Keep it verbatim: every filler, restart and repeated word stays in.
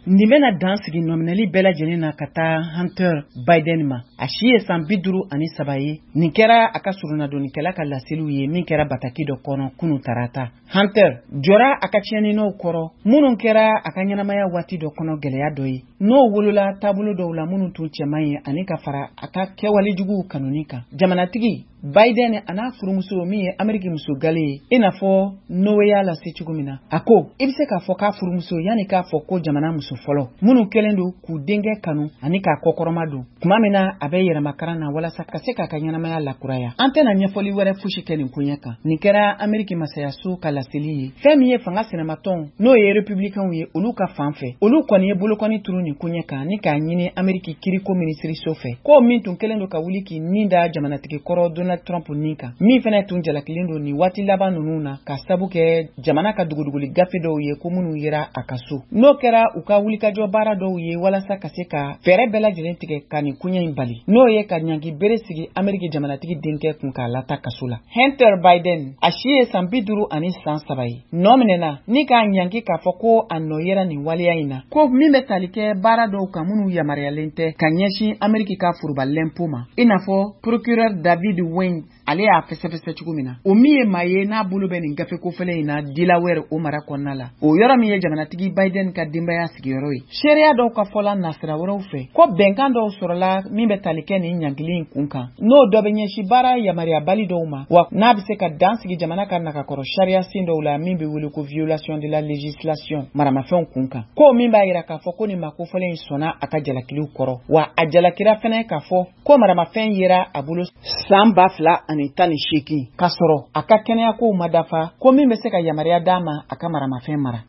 nin bɛna dan sigi nɔminɛli bɛɛ lajɛlen na ka taa Hunter Biden ma. A si ye san bi duuru ani saba ye. Nin kɛra a ka surunnadonikɛla ka laseliw ye min kɛra bataki dɔ kɔnɔ kunu tarata. Hunter jɔra a ka tiɲɛninɛw kɔrɔ minnu kɛra a ka ɲɛnamaya waati dɔ kɔnɔ gɛlɛya dɔ ye. N'o wolola taabolo dɔw la minnu tun cɛman ye ani ka fara a ka kɛwalejuguw kanuni kan. Jamanatigi Biden a n'a furumuso min ye Ameriki muso gale ye i n'a fɔ Noe y'a lase cogo min na. A ko i bɛ se k'a fɔ k'a furumuso yanni k'a fɔ ko jamana muso fɔlɔ minnu kɛlen don k'u denkɛ kanu ani k'a kɔkɔrɔma don tuma min na a bɛ yɛlɛmakaran na walasa ka se k'a ka ɲɛnamaya lakuraya. An tɛna ɲɛfɔli wɛrɛ fosi kɛ nin koɲɛ kan. Nin kɛra Ameriki masayaso ka laseli ye. Fɛn min ye fanga sɛnɛmatɔnw n'o ye républicains ye olu ka fan fɛ olu kɔni ye bolokɔni turu nin koɲɛ kan ni k'a ɲini Ameriki kiriko minisiriso fɛ ko min tun kɛlen don ka wuli k'i nin da jamanatigi kɔrɔ Donald Trump nin kan min fɛnɛ tun jalakilen don ni waati laban ninnu na ka sabu kɛ jamana ka duguduguli gafe dɔw ye ko minnu yera a ka so. N'o kɛra u ka wulikajɔ baara dɔw ye walasa ka se ka fɛɛrɛ bɛɛ lajɛlen tigɛ ka nin koɲɛ in bali. N'o ye ka ɲangi bere sigi Ameriki jamanatigi denkɛ kun k'a lata kaso la. Hunter Biden a si ye san bi duuru ani san saba ye. Nɔ minɛna ni k'a ɲangi k'a fɔ ko a nɔ yera nin waleya in na ko min bɛ tali kɛ baara dɔw kan minnu yamaruyalen tɛ ka ɲɛsin Ameriki ka furubalɛnpo ma i n'a fɔ procureur David Weiss ale y'a fɛsɛfɛsɛ cogo min na. O min ye maa ye n'a bolo bɛ nin gafe kofɛlen in na Delaware o mara kɔnɔna la. O yɔrɔ min ye jamanatigi Biden ka denbaya sigiyɔrɔ ye. Seereya dɔw ka fɔla nasira wɛrɛw fɛ ko bɛnkan dɔw sɔrɔla min bɛ tali kɛ nin ɲankili in kun kan. N'o dɔ bɛ ɲɛsin baara yamaruyabali dɔw ma wa n'a bɛ se ka dan sigi jamana ka nakakɔrɔ sariya sen dɔw la min bɛ wele ko violation de la législation maramafɛnw kun kan. Ko min b'a yira k'a fɔ ko nin makofɔlen in sɔnna a ka jalakiliw kɔrɔ wa a jalakira fɛnɛ k'a fɔ ko maramafɛn yera a bolo san ba fila ani tan ni seegin k'a sɔrɔ a ka kɛnɛya kow ma dafa ko min bɛ se ka yamaruya d'a ma a ka maramafɛn mara.